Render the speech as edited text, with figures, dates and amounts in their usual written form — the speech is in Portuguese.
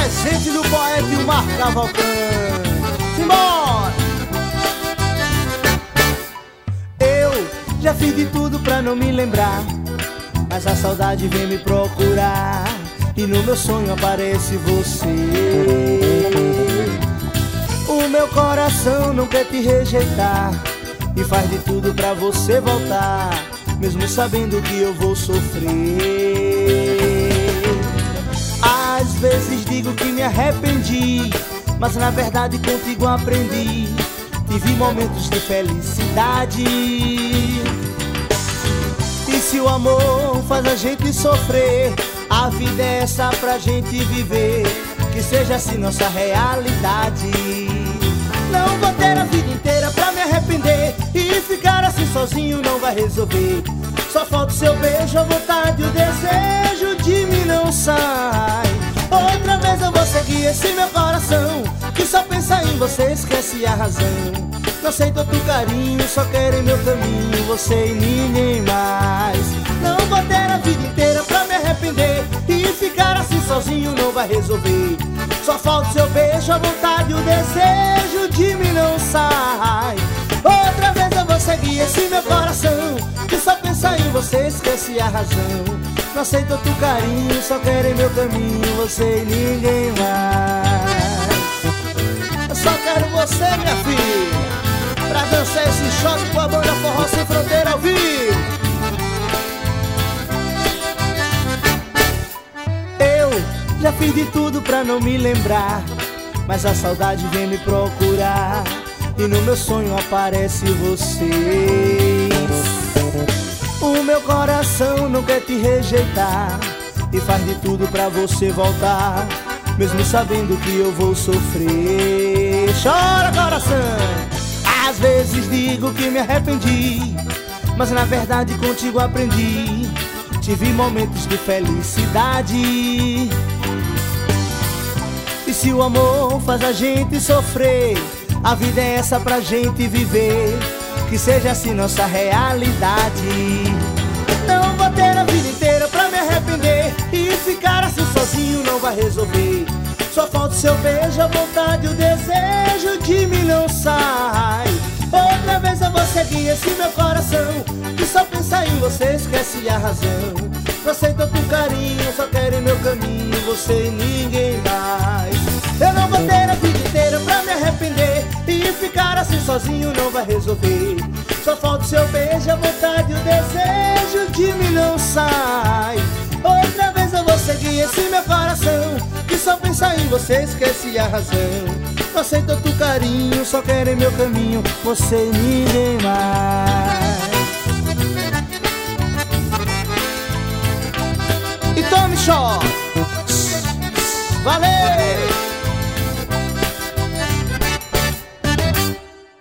presente do poeta Ilmar Cavalcante. Simbora! Eu já fiz de tudo pra não me lembrar, mas a saudade vem me procurar, e no meu sonho aparece você. O meu coração não quer te rejeitar e faz de tudo pra você voltar, mesmo sabendo que eu vou sofrer. Às vezes digo que me arrependi, mas na verdade contigo aprendi. Tive momentos de felicidade. E se o amor faz a gente sofrer, a vida é essa pra gente viver, que seja assim nossa realidade. Não vou ter a vida inteira pra me arrepender, e ficar assim sozinho não vai resolver. Só falta o seu beijo, a vontade, o desejo de mim não sai. Outra vez eu vou seguir esse meu coração, que só pensa em você, esquece a razão. Não aceito outro carinho, só quero em meu caminho você e ninguém mais. Não vou ter a vida inteira pra me arrepender, e ficar assim sozinho não vai resolver. Só falta o seu beijo, a vontade, o desejo de mim não sai. Outra vez eu vou seguir esse meu coração, que só pensa em você, esquece a razão. Não aceito outro carinho, só quero em meu caminho você e ninguém mais. Eu só quero você, minha filha, pra dançar esse choque com a banda Forró Sem Fronteira ao vivo. Eu já fiz de tudo pra não me lembrar, mas a saudade vem me procurar, e no meu sonho aparece você. O meu coração não quer te rejeitar e faz de tudo pra você voltar, mesmo sabendo que eu vou sofrer. Chora, coração! Às vezes digo que me arrependi, mas na verdade contigo aprendi. Tive momentos de felicidade. E se o amor faz a gente sofrer, a vida é essa pra gente viver, que seja assim nossa realidade. Não vou ter a vida inteira pra me arrepender, e ficar assim sozinho não vai resolver. Só falta o seu beijo, a vontade, o desejo de mim não sai. Outra vez eu vou seguir esse meu coração, que só pensa em você, esquece a razão. Não aceito outro carinho, só quero em meu caminho você e ninguém mais. Eu não vou ter a vida inteira pra me arrepender, e ficar assim sozinho não vai resolver. Só falta o seu beijo, a vontade, o desejo de mim não sai. Outra vez eu vou seguir esse meu coração, que só pensa em você, esquece a razão. Não aceito outro carinho, só quero em meu caminho você e ninguém mais. E tome shot! Valeu!